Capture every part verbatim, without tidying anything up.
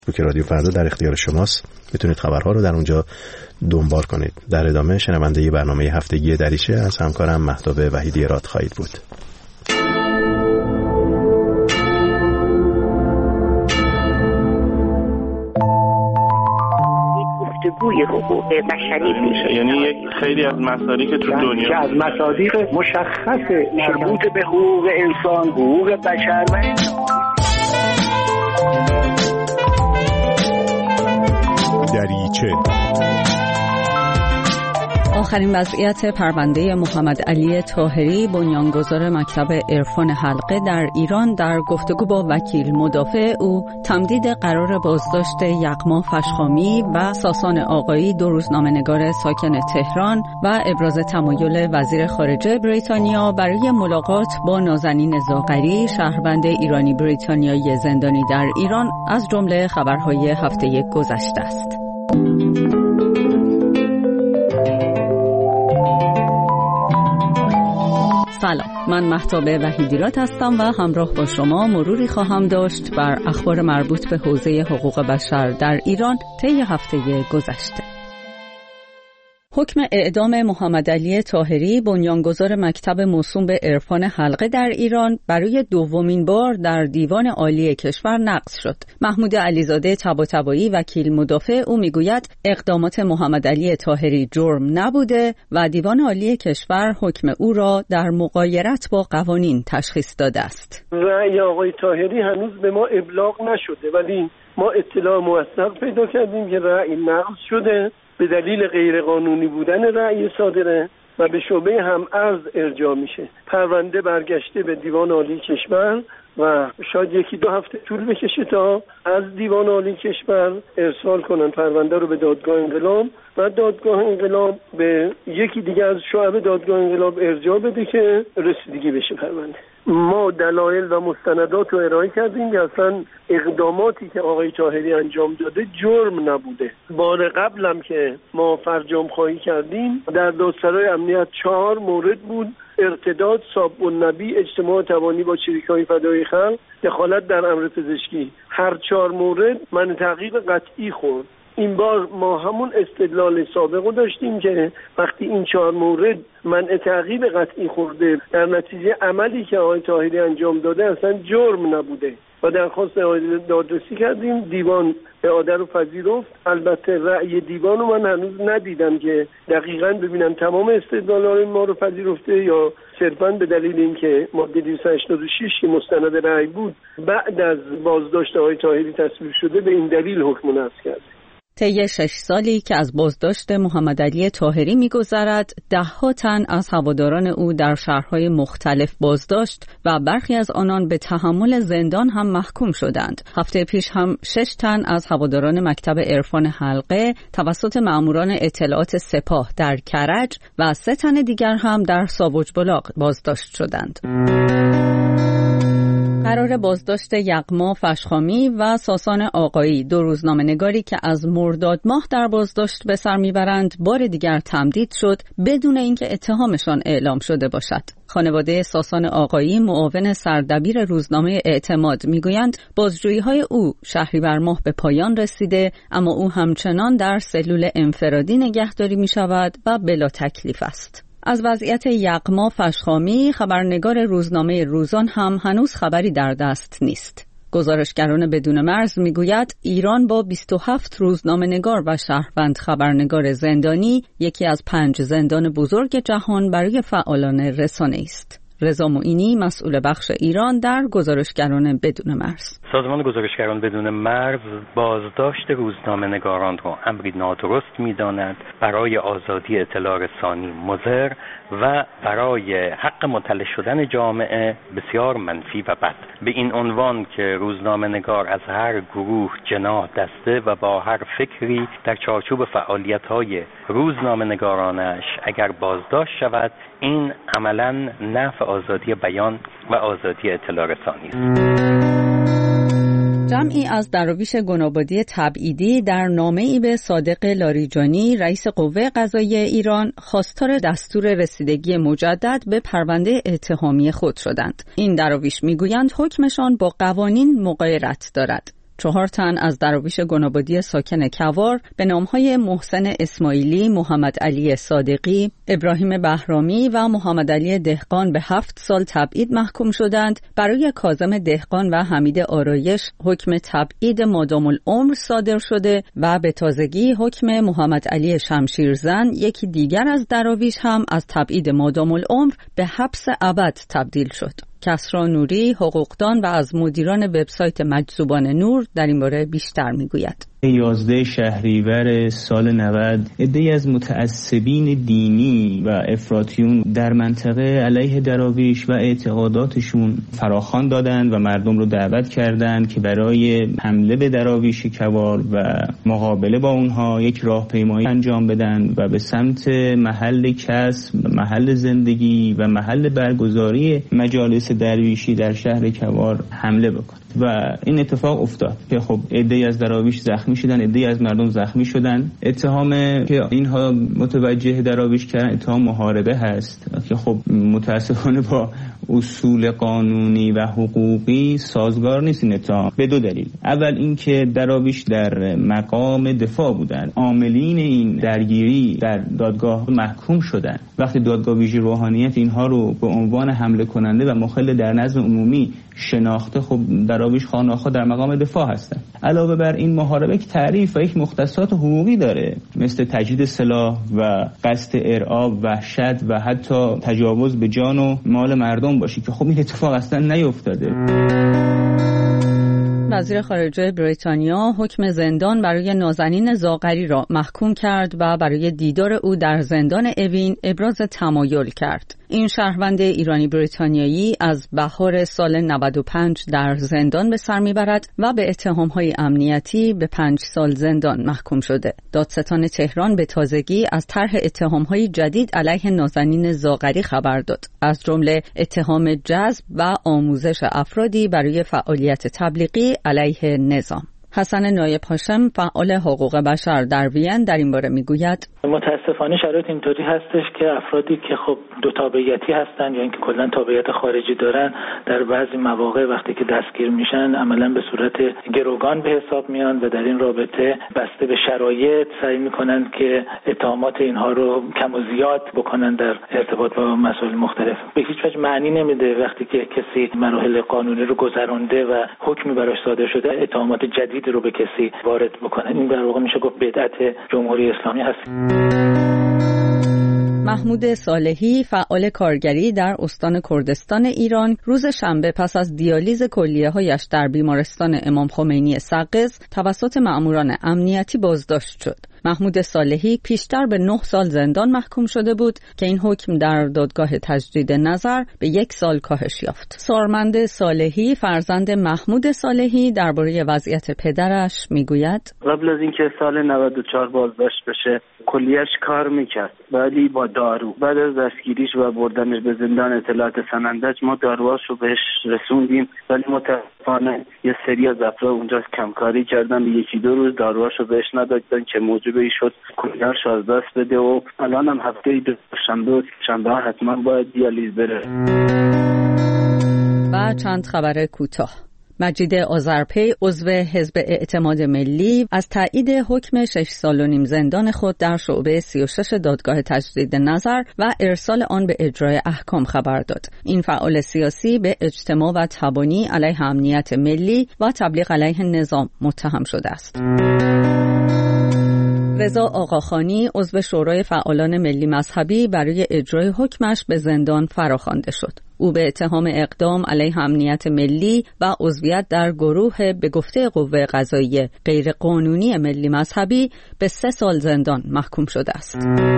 که رادیو فردا در اختیار شماست. میتونید خبرها رو در اونجا دنبال کنید. در ادامه شنونده برنامه هفتگی دریچه از همکارم مهتاب وحیدی راد خواهید بود. گفتگوی حقوق بشری میشه، یعنی یک خیلی از مصادیق تو دنیا که از مصادیق مشخص مربوط به حقوق انسان، حقوق بشر و دریچه. آخرین وضعیت پرونده محمد علی طاهری بنیانگذار مکتب عرفان حلقه در ایران در گفتگو با وکیل مدافع او تمدید قرار بازداشت یغما فشخامی و ساسان آقایی، دو روزنامه‌نگار ساکن تهران، و ابراز تمایل وزیر خارجه بریتانیا برای ملاقات با نازنین زاغری، شهروند ایرانی بریتانیایی زندانی در ایران از جمله خبرهای هفته گذشته است. سلام، من مهتاب وحیدی هستم و همراه با شما مروری خواهم داشت بر اخبار مربوط به حوزه حقوق بشر در ایران طی هفته گذشته. حکم اعدام محمد علی طاهری بنیانگذار مکتب موسوم به عرفان حلقه در ایران برای دومین بار در دیوان عالی کشور نقض شد. محمود علیزاده طباطبایی وکیل مدافع او میگوید اقدامات محمد علی طاهری جرم نبوده و دیوان عالی کشور حکم او را در مغایرت با قوانین تشخیص داده است. رأی آقای طاهری هنوز به ما ابلاغ نشده، ولی ما اطلاع موثق پیدا کردیم که رأی نقض شده به دلیل غیرقانونی بودن رأی صادره و به شعبه هم‌ارز ارجاع میشه. پرونده برگشته به دیوان عالی کشور و شاید یکی دو هفته طول بکشه تا از دیوان عالی کشور ارسال کنن پرونده رو به دادگاه انقلاب و دادگاه انقلاب به یکی دیگه از شعب دادگاه انقلاب ارجاع بده که رسیدگی بشه پرونده. ما دلایل و مستندات رو ارائه کردیم که اصلا اقداماتی که آقای طاهری انجام داده جرم نبوده. بار قبلم که ما فرجام خواهی کردیم در دادسرای امنیت چهار مورد بود: ارتداد، ساب النبی، اجتماع توانی با چریک‌های فدای خلق، دخالت در امر پزشکی. هر چهار مورد من تعقیب قطعی خورد. این بار ما همون استدلال سابق رو داشتیم که وقتی این چهار مورد منع تعقیب قطعی خورده، در نتیجه عملی که آقای طاهری انجام داده اصلا جرم نبوده و درخواست دادرسی کردیم. دیوان اعاده رو پذیرفت. البته رأی دیوان رو من هنوز ندیدم که دقیقاً ببینم تمام استدلالات ما رو پذیرفته یا صرفاً به دلیل اینکه ماده دویست و هشتاد و شش که مستند رأی بود بعد از بازداشت آقای طاهری تصویب شده به این دلیل حکم نصب کرد. طی شش سالی که از بازداشت محمد علی طاهری می‌گذرد، ده‌ها تن از هواداران او در شهرهای مختلف بازداشت و برخی از آنان به تحمل زندان هم محکوم شدند. هفته پیش هم شش تن از هواداران مکتب عرفان حلقه توسط مأموران اطلاعات سپاه در کرج و سه تن دیگر هم در ساوج بلاغ بازداشت شدند. قرار بازداشت یغما فشخامی و ساسان آقایی، دو روزنامه‌نگاری که از مرداد ماه در بازداشت به سر میبرند، بار دیگر تمدید شد بدون اینکه اتهامشان اعلام شده باشد. خانواده ساسان آقایی، معاون سردبیر روزنامه اعتماد، میگویند بازجویی‌های او شهریور ماه به پایان رسیده، اما او همچنان در سلول انفرادی نگهداری میشود و بلا تکلیف است. از وضعیت یغما فشخامی خبرنگار روزنامه روزان هم هنوز خبری در دست نیست. گزارشگران بدون مرز میگوید ایران با بیست و هفت روزنامه‌نگار و شهروند خبرنگار زندانی یکی از پنج زندان بزرگ جهان برای فعالان رسانه است. رضا معینی، مسئول بخش ایران در گزارشگران بدون مرز: سازمان گزارشگران بدون مرز بازداشت روزنامه‌نگاران را امری نادرست می‌داند، برای آزادی اطلاع رسانی مضر و برای حق مطلع شدن جامعه بسیار منفی و بد. به این عنوان که روزنامه‌نگار از هر گروه، جناح، دسته و با هر فکری در چارچوب فعالیت‌های روزنامه‌نگارانش اگر بازداشت شود، این عملاً نفی آزادی بیان و آزادی اطلاع رسانی است. جمعی از دراویش گنابادی تبعیدی در نامه‌ای به صادق لاریجانی، رئیس قوه قضاییه ایران، خواستار دستور رسیدگی مجدد به پرونده اتهامی خود شدند. این دراویش میگویند حکمشان با قوانین مغایرت دارد. چهار تن از دراویش گنابادی ساکن کوار به نامهای محسن اسماعیلی، محمد علی صادقی، ابراهیم بهرامی و محمد علی دهقان به هفت سال تبعید محکوم شدند. برای کاظم دهقان و حمید آرایش حکم تبعید مادام العمر صادر شده و به تازگی حکم محمد علی شمشیرزن، یکی دیگر از دراویش، هم از تبعید مادام العمر به حبس ابد تبدیل شد. کسری نوری، حقوقدان و از مدیران وبسایت مجذوبان نور در این باره بیشتر میگوید. یازده شهریور سال نود عده‌ای از متعصبین دینی و افراطیون در منطقه علیه دراویش و اعتقاداتشون فراخوان دادند و مردم رو دعوت کردند که برای حمله به دراویش کوار و مقابله با اونها یک راهپیمایی انجام بدن و به سمت محل کسب، محل زندگی و محل برگزاری مجالس درویشی در شهر کوار حمله بکنن و این اتفاق افتاد که خب عده‌ای از دراویش زخمی شدن، عده‌ای از مردم زخمی شدن. اتهام که اینها متوجه دراویش کردن اتهام محاربه هست که خب متاسفانه با اصول قانونی و حقوقی سازگار نیست این اتهام، به دو دلیل. اول اینکه دراویش در مقام دفاع بودند، عاملین این درگیری در دادگاه محکوم شدند. وقتی دادگاه ویژه روحانیت اینها رو به عنوان حمله کننده و مخل در نظم عمومی شناخته، خب دراویش خانه‌ها در مقام دفاع هستند. علاوه بر این محاربه که تعریف و یک مختصات حقوقی داره، مثل تجدید سلاح و قصد ارعاب، وحشت و حتی تجاوز به جان و مال مردم باشه که خب این اتفاق اصلا نیفتاده. وزیر خارجه بریتانیا حکم زندان برای نازنین زاغری را محکوم کرد و برای دیدار او در زندان اوین ابراز تمایل کرد. این شهروند ایرانی بریتانیایی از بهار سال نود و پنج در زندان به سر میبرد و به اتهام‌های امنیتی به پنج سال زندان محکوم شده. دادستان تهران به تازگی از طرح اتهام‌های جدید علیه نازنین زاغری خبر داد، از جمله اتهام جذب و آموزش افرادی برای فعالیت تبلیغی علیه نظام. حسن نایب هاشم، فعال حقوق بشر در وین، در این باره میگوید: متاسفانه شرایط اینطوری هستش که افرادی که خب دو تابعیتی هستن یا اینکه کلا تابعیت خارجی دارن، در بعضی مواقع وقتی که دستگیر میشن عملا به صورت گروگان به حساب میان و در این رابطه بسته به شرایط سعی میکنن که اتهامات اینها رو کم و زیاد بکنن در ارتباط با مسائل مختلف. به هیچ وجه معنی نمیده وقتی که کسی مراحل قانونی رو گذرونده و حکمی براش صادر شده اتهامات جدید رو به کسی وارد بکنه. این در واقع میشه گفت بدعت جمهوری اسلامی هست. محمود صالحی، فعال کارگری در استان کردستان ایران، روز شنبه پس از دیالیز کلیه‌هایش در بیمارستان امام خمینی سقز توسط مأموران امنیتی بازداشت شد. محمود صالحی پیشتر به نه سال زندان محکوم شده بود که این حکم در دادگاه تجدید نظر به یک سال کاهش یافت. سارمند صالحی، فرزند محمود صالحی، درباره وضعیت پدرش میگوید: قبل از اینکه سال نود و چهار بازداشت بشه کلیهش کار میکرد، ولی با دارو. بعد از دستگیریش و بردنش به زندان اطلاعات سنندج ما داروهاش رو بهش رسوندیم، ولی متاسفانه یه سری از افراد اونجا کمکاری کردن، یکی دو روز داروهاش رو بهش ندادن که موجب این شد کلیهش از دست بده و الان هم هفته دوشنبه و شنبه حتما باید دیالیز بره. و چند خبر کوتاه. مجید آذرپی، عضو حزب اعتماد ملی، از تایید حکم شش سال و نیم زندان خود در شعبه سی و شش دادگاه تجدید نظر و ارسال آن به اجرای احکام خبر داد. این فعال سیاسی به اجتماع و تبانی علیه امنیت ملی و تبلیغ علیه نظام متهم شده است. رضا آقاخانی، عضو شورای فعالان ملی مذهبی، برای اجرای حکمش به زندان فراخوانده شد. او به اتهام اقدام علیه امنیت ملی و عضویت در گروه به گفته قوه قضاییه غیرقانونی ملی مذهبی به سه سال زندان محکوم شده است.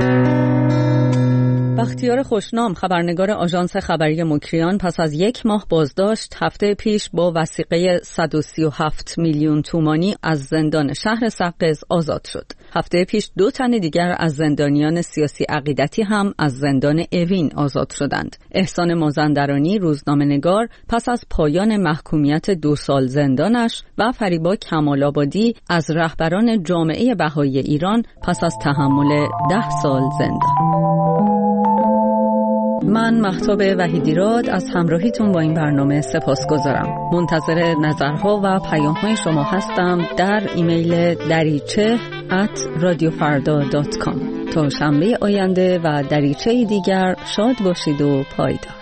بختیار خوشنام، خبرنگار آژانس خبری مکریان، پس از یک ماه بازداشت هفته پیش با وثیقه صد و سی و هفت میلیون تومانی از زندان شهر سقز آزاد شد. هفته پیش دو تن دیگر از زندانیان سیاسی عقیدتی هم از زندان اوین آزاد شدند. احسان مازندرانی، روزنامه‌نگار، پس از پایان محکومیت دو سال زندانش و فریبا کمال‌آبادی از رهبران جامعه بهایی ایران پس از تحمل ده سال زندان. من مهتاب وحیدیراد از همراهیتون با این برنامه سپاسگزارم. منتظر نظرها و پیام‌های شما هستم در ایمیل دریچه ات رادیو فردا دات کام. تا شنبه آینده و دریچه دیگر شاد باشید و پایدار.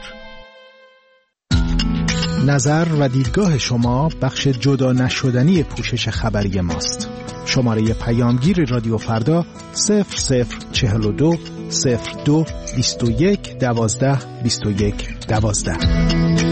نظر و دیدگاه شما بخش جدا نشدنی پوشش خبری ماست. شماره پیامگیر رادیو فردا صفر صفر چهل و دو صفر دو بیست و یک دوازده بیست و یک دوازده.